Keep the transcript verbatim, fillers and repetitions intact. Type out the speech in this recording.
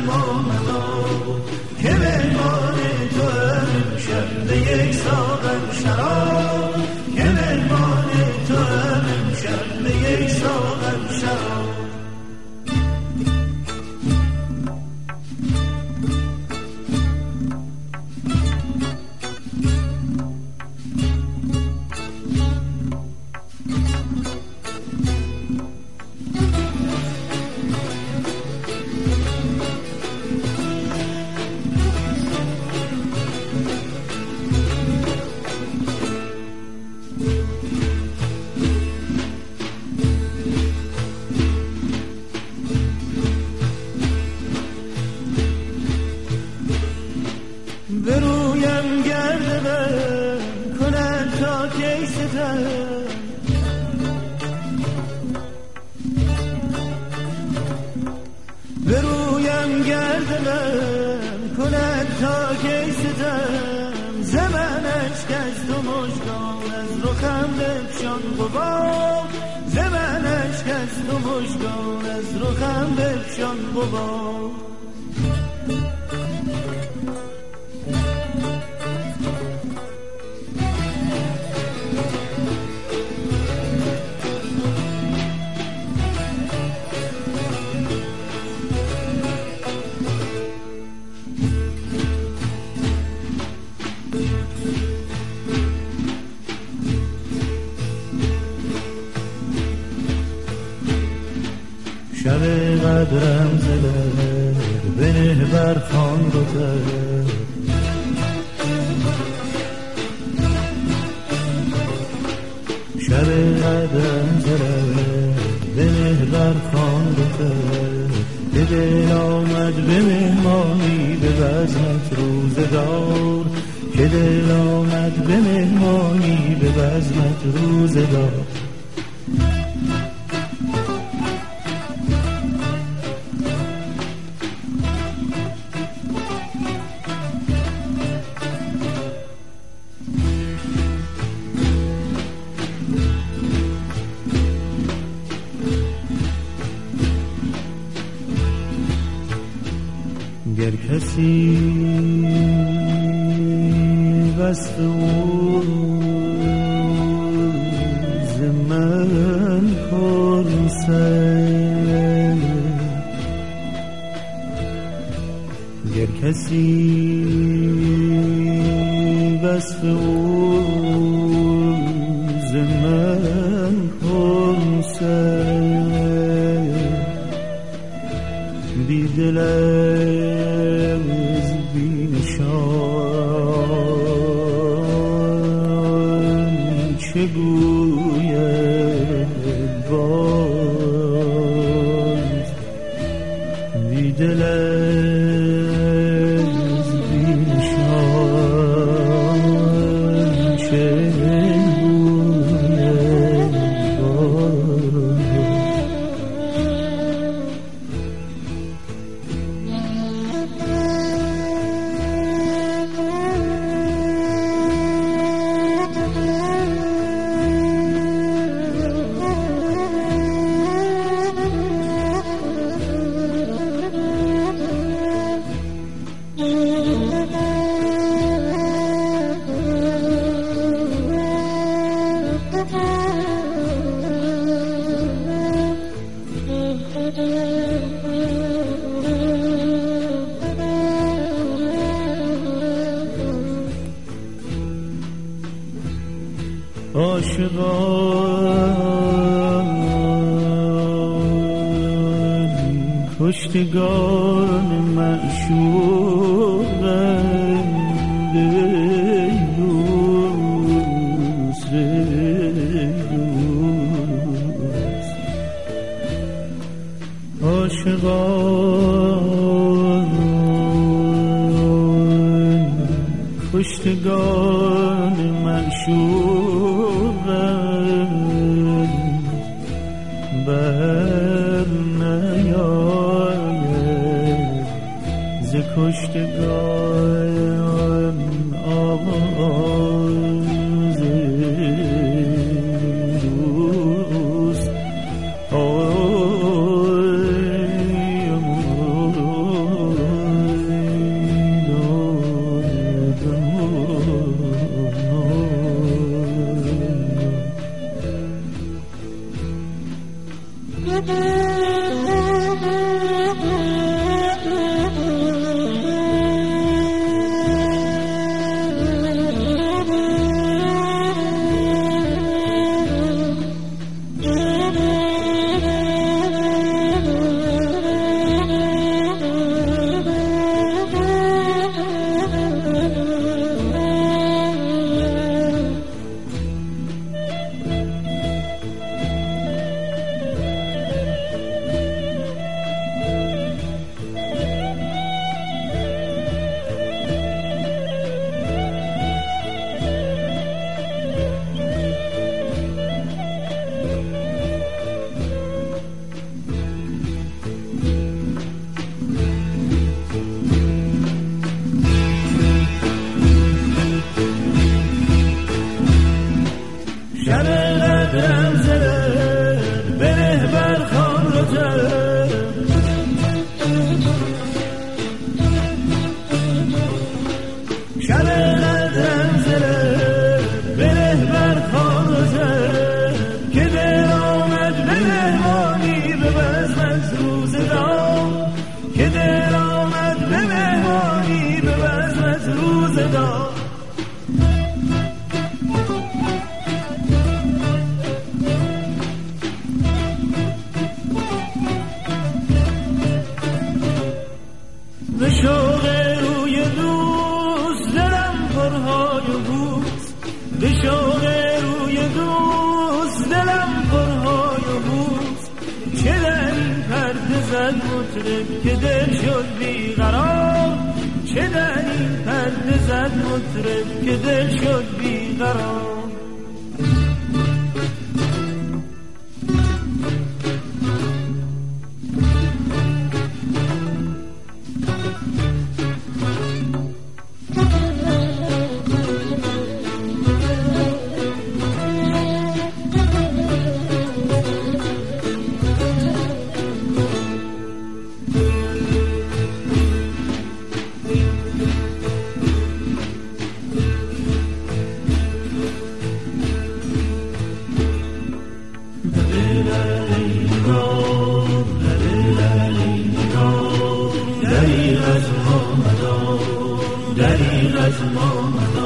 ما مدار که مهمان تو امشب به یک ساغر شراب که مهمان تو امشب به یک ساغر شراب. برویم گرد من کند تا کی ستم برویم گرد من کند تا کی ستم زمنش کز تو مژگان از رخم بفشان غبار زمنش کز تو مژگان از رخم بفشان غبار. شب قدرم زده بنه بر خان گذر شب قدرم زده بنه بر خان گذر به دل آمد به مهمانی به بزمت روزگار که دل آمد به مهمانی به بزمت روزگار. گر کسی وصف او ز من پرسد گر کسی وصف او ز من پرسد بی دلم بی نشان چه گوید باز بی دلم بی نشان چه گوید باز. عاشقان کشتگان معشوقند دوست دوست عاشقان کشتگان معشوقند بر نیاید ز کشتگان آواز دوست. آی به شوق روی دوست دلم پرهای و بوس، چه در این پرده زد مطرب که دل شد بیقرار، چه در این پرده زد مطرب که دل شد بیقرار. دریغ از ما